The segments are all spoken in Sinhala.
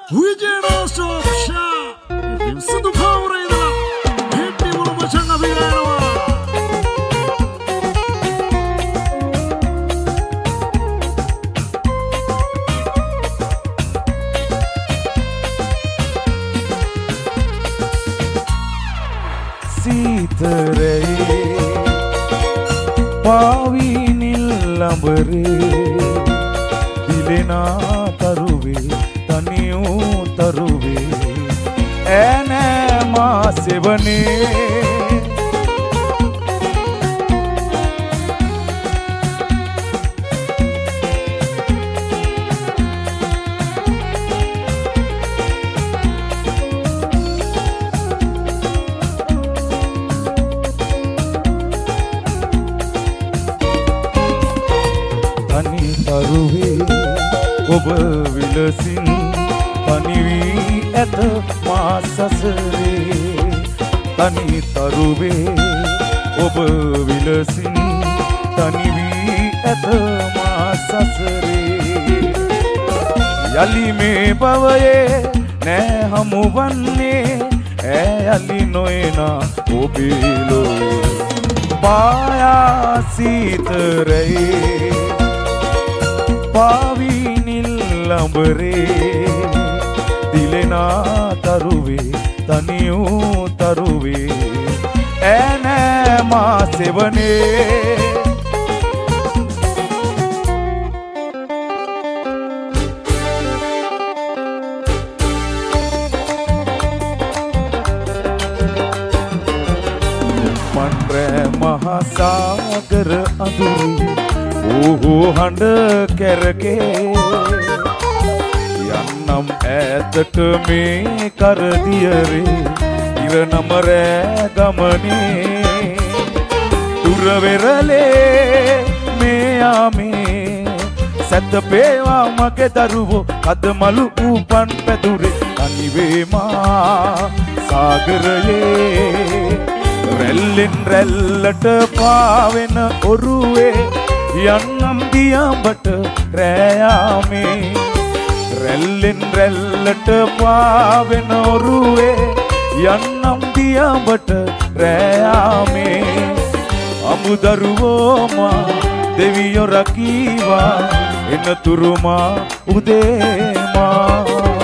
අදමලු උපන් පැදුරේ අනිවේමා සාගරයේ රැල්ලෙන් රැල්ලට පාවෙන ඔරුවේ යන්නම් දියඹට රෑයාමේ රැල්ලෙන් රැල්ලට පාවෙන ඔරුවේ යන්නම් දියඹට රෑයාමේ අමුදරුවෝමා දෙවියෝ රකීවා එනතුරුමා උදේමා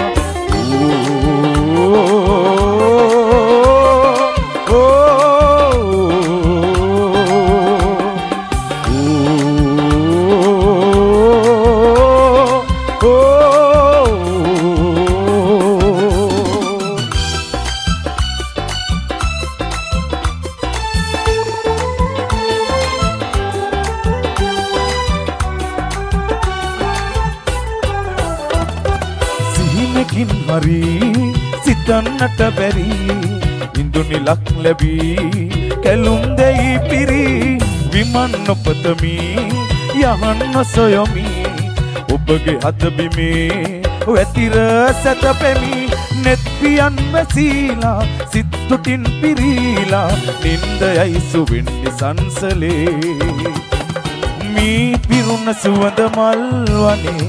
සිතන්නට බැරි ඉන්දුනිලක් ලැබී කැලුම් දෙයි පිරි විමන් නොපතමි යහන්න සොයමි ඔබගේ හදබිමේ වැතිර සැතපෙමි නෙත් පියන් වැසීලා සිත්තුටින් පිරීලා නින්දයයි සුවින්නි සංසලේ මී පිරුණ සුවඳ මල් වනේ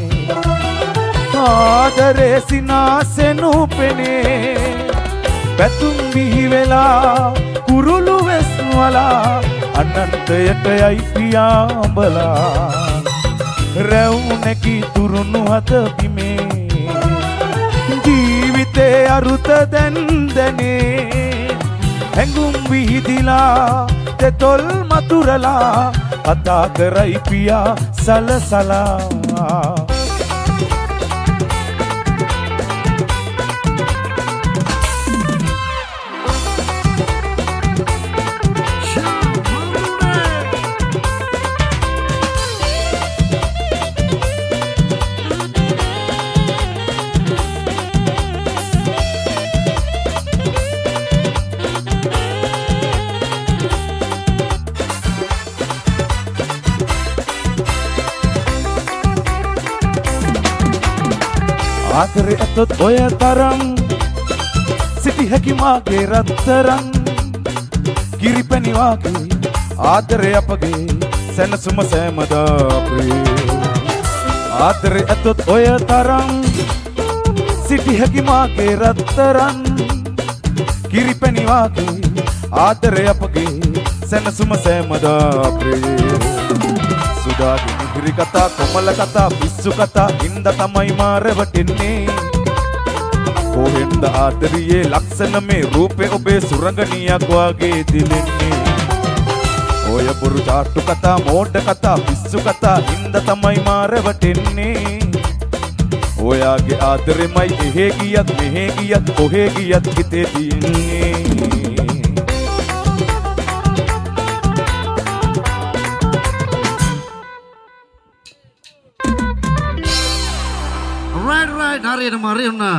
ආදරේ සිනාසෙනු පෙනේ පැතුම් බිහි වෙලා කුරුළු වෙස්වලා අනන්තයට යයි පියාඹලා රැවුනකි තුරුණු හද බිමේ ජීවිතේ අරුත දැන් දැනේ හැඟුම් විහිදිලා තෙතොල් මතුරලා කතා කරයි පියා සලසලා ආදරේ ඇතොත් ඔය තරම් සිටි හැකි මාගේ රත්තරන් කිරිපැණි වාගේ ආදරේ අපගේ සැනසුම සෑමදා ප්‍රේ ආදරේ ඇතොත් ඔය තරම් සිටි සිටි හැකි මාගේ රත්තරන් කිරිපැණි වාගේ ආදරය අපගේ සැනසුම සෑමදා ප්‍රිය සුදාගේ මිහිරි කතා කොමල කතා පිස්සු කතා හින්ද තමයි මා රැවටෙන්නේ කොහෙන්ද ආදරියේ ලක්ෂණ මේ රූපේ ඔබේ සුරංගනියක් වාගේ දිලෙන්නේ ඔය බොරු චාට්ටු කතා මෝඩ කතා පිස්සු කතා හින්ද තමයි මා රැවටෙන්නේ ඔයාගේ ආදරෙමයි එහෙ ගියත් මෙහෙ ගියත් කොහෙ ගියත් හිතේ තියෙන්නේ right හරියටම හරියුණා